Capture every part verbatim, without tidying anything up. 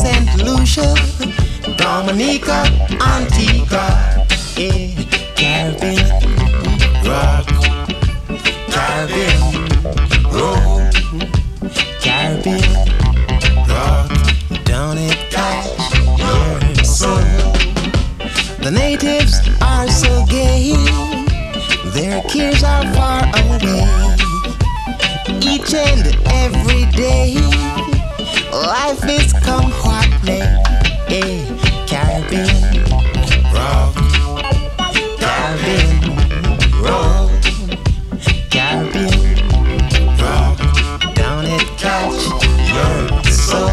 Saint Lucia, Dominica, Antigua, eh, Caribbean, rock, Caribbean, roll, Caribbean, rock, don't it catch your soul? The natives are so gay, their cares are far away. Each and every day, life is come what may. Hey, Caribbean, rock, Caribbean, roll, Caribbean, rock, down it catch your soul.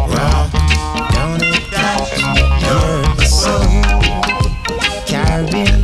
Caribbean,